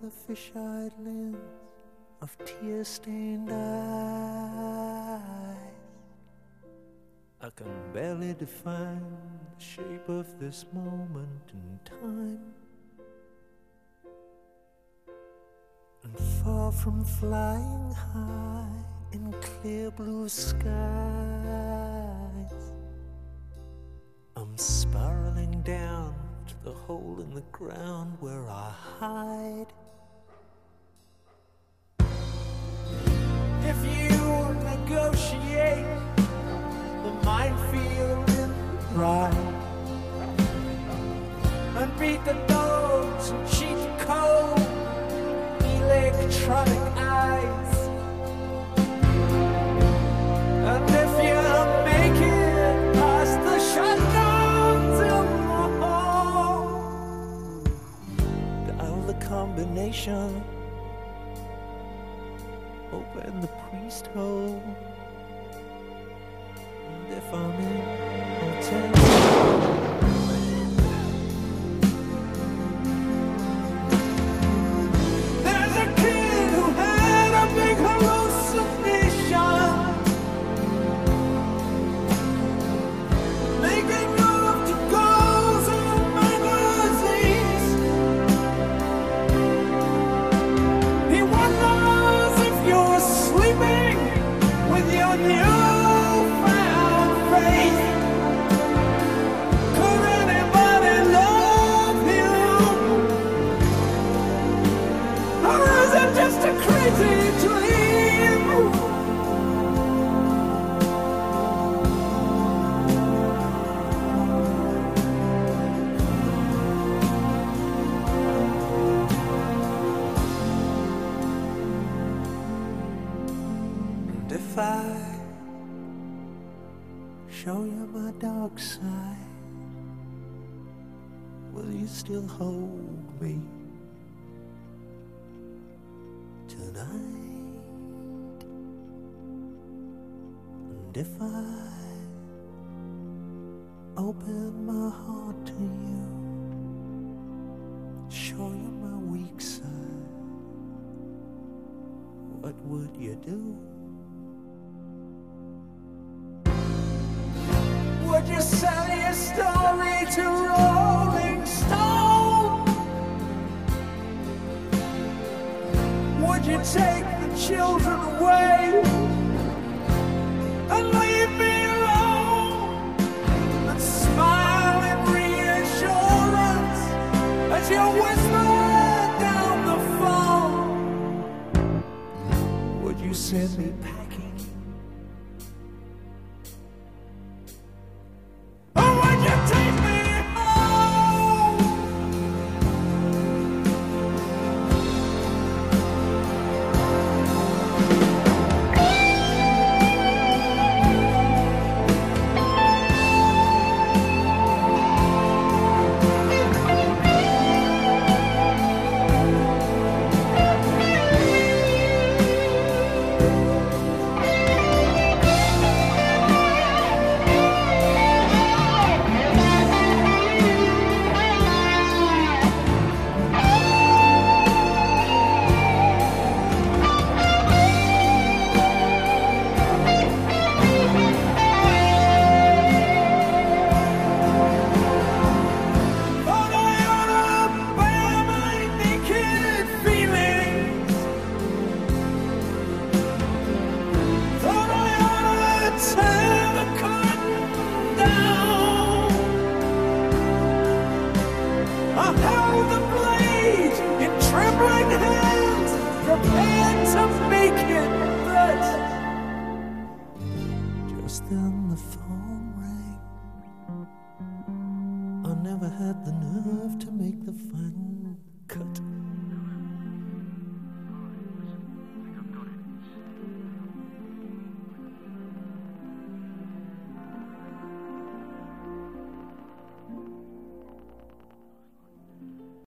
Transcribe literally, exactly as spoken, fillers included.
the fish-eyed lens of tear-stained eyes. I can barely define the shape of this moment in time. And far from flying high in clear blue skies, I'm spiraling down to the hole in the ground where I hide. If you negotiate the minefield in the ride and beat the dogs and cheat the cold electronic eyes, and if you make it past the shutdowns in the hall, dial the combination, open the priest hole, and if I'm in, I'll tell you. If I show you my dark side, will you still hold me tonight? And if I open my heart to you, show you my weak side, what would you do? Would you sell your story to Rolling Stone? Would you take the children away and leave me alone and smile in reassurance as you whisper down the phone? Would you send me packing? Then the phone rang. I never had the nerve to make the final